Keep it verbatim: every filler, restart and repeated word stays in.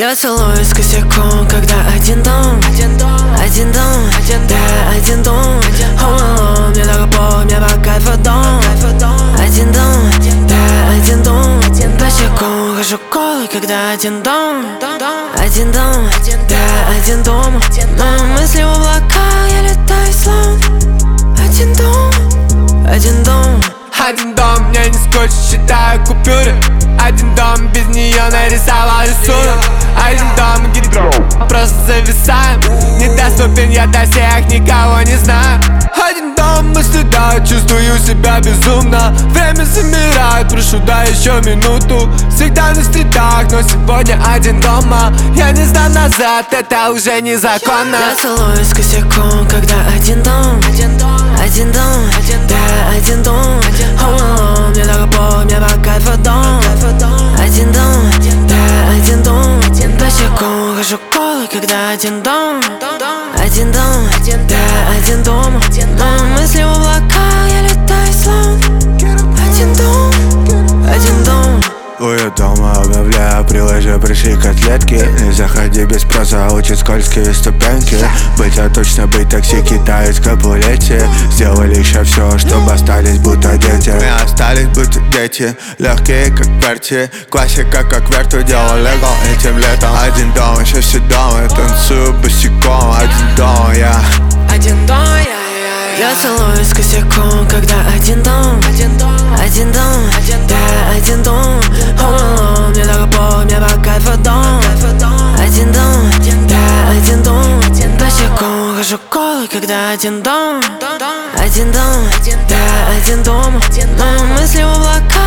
Я целуюсь с косяком, когда один дом, один дом, один дом, да, один дом. Home мне дорого Бог, мне по кайфу дом, один дом, да, один дом. Босиком хожу голый, когда один дом, один дом, да, один дом. Мои мысли в облаках, я летаю слон. Один дом, один дом. Один дом, мне не скотч, считаю купюры. Один дом, без нее нарисовал рисунок. Один дом, гидро, просто зависаем. Недоступен я до всех, никого не знаю. Один дом, мысли, да, чувствую себя безумно. Время замирает, прошу, да, еще минуту. Всегда на стритах, но сегодня один дома. Я не сдам назад, это уже незаконно. Я целуюсь с косяком, когда один дом, один дом, один дом, да, один дом. Home мне дорого Бог, мне по кайфу дом, один дом, да, один дом. Босиком хожу голый, когда один дом, один дом, да, один дом. Мои мысли в облаках, я летаю слон. Один дом, один дом. Ую дома обновляю, приложи, пришли котлетки. Не заходи без спроса, учат скользкие ступеньки. Быть, а точно быть, такси китаец капулете. Сделали еще все, чтобы остались будто дети. Мы остались будто дети, легкие как перти. Классика как верту, делал лего этим летом. Один дом, еще все дома, танцую босиком. Один дом, я Один дом, я, я, я целуюсь с косяком, когда один дом, один дом, один дом, да, один дом. Home мне дорого Бог, мне по кайфу дом, один дом, да, один дом. Босиком хожу голый, когда один дом, один дом, да, один дом. Мои мысли в облаках.